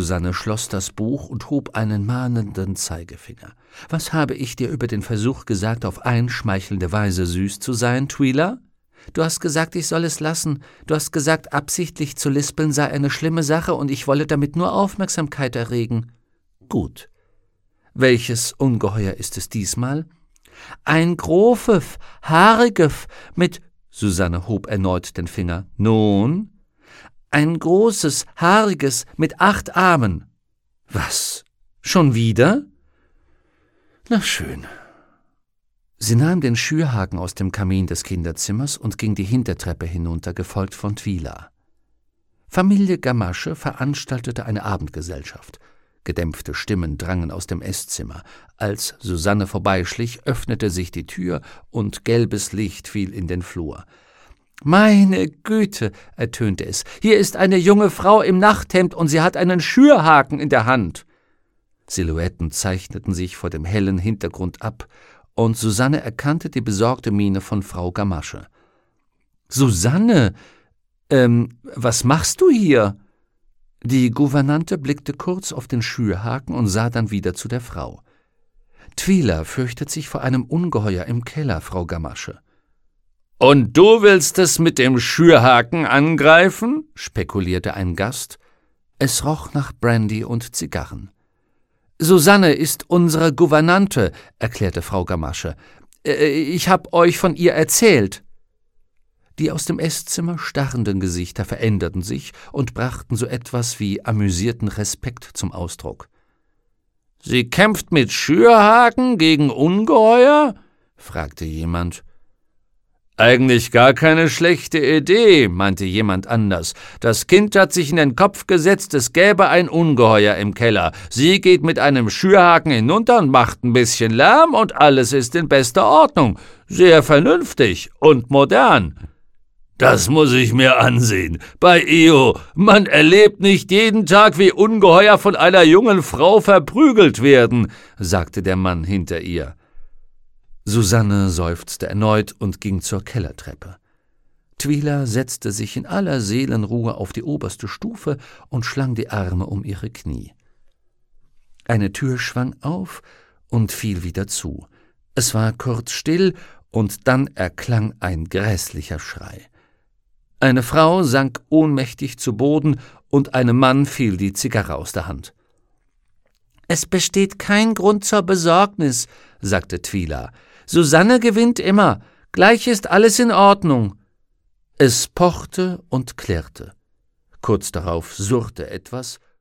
Susanne schloss das Buch und hob einen mahnenden Zeigefinger. »Was habe ich dir über den Versuch gesagt, auf einschmeichelnde Weise süß zu sein, Twila? Du hast gesagt, ich soll es lassen. Du hast gesagt, absichtlich zu lispeln sei eine schlimme Sache und ich wolle damit nur Aufmerksamkeit erregen. Gut. Welches Ungeheuer ist es diesmal?« »Ein grofes, haariges, mit...« Susanne hob erneut den Finger. »Nun?« »Ein großes, haariges, mit 8 Armen.« »Was? Schon wieder?« »Na schön.« Sie nahm den Schürhaken aus dem Kamin des Kinderzimmers und ging die Hintertreppe hinunter, gefolgt von Twila. Familie Gamasche veranstaltete eine Abendgesellschaft. Gedämpfte Stimmen drangen aus dem Esszimmer. Als Susanne vorbeischlich, öffnete sich die Tür und gelbes Licht fiel in den Flur. »Meine Güte«, ertönte es, »hier ist eine junge Frau im Nachthemd und sie hat einen Schürhaken in der Hand.« Silhouetten zeichneten sich vor dem hellen Hintergrund ab, und Susanne erkannte die besorgte Miene von Frau Gamasche. »Susanne, was machst du hier?« Die Gouvernante blickte kurz auf den Schürhaken und sah dann wieder zu der Frau. »Twila fürchtet sich vor einem Ungeheuer im Keller, Frau Gamasche.« »Und du willst es mit dem Schürhaken angreifen?« spekulierte ein Gast. Es roch nach Brandy und Zigarren. »Susanne ist unsere Gouvernante«, erklärte Frau Gamasche. »Ich hab euch von ihr erzählt.« Die aus dem Esszimmer starrenden Gesichter veränderten sich und brachten so etwas wie amüsierten Respekt zum Ausdruck. »Sie kämpft mit Schürhaken gegen Ungeheuer?« fragte jemand. »Eigentlich gar keine schlechte Idee«, meinte jemand anders. »Das Kind hat sich in den Kopf gesetzt, es gäbe ein Ungeheuer im Keller. Sie geht mit einem Schürhaken hinunter und macht ein bisschen Lärm und alles ist in bester Ordnung. Sehr vernünftig und modern.« »Das muss ich mir ansehen. Bei Eo, man erlebt nicht jeden Tag, wie Ungeheuer von einer jungen Frau verprügelt werden«, sagte der Mann hinter ihr. Susanne seufzte erneut und ging zur Kellertreppe. Twila setzte sich in aller Seelenruhe auf die oberste Stufe und schlang die Arme um ihre Knie. Eine Tür schwang auf und fiel wieder zu. Es war kurz still, und dann erklang ein grässlicher Schrei. Eine Frau sank ohnmächtig zu Boden, und einem Mann fiel die Zigarre aus der Hand. »Es besteht kein Grund zur Besorgnis«, sagte Twila. »Susanne gewinnt immer. Gleich ist alles in Ordnung.« Es pochte und klirrte. Kurz darauf surrte etwas,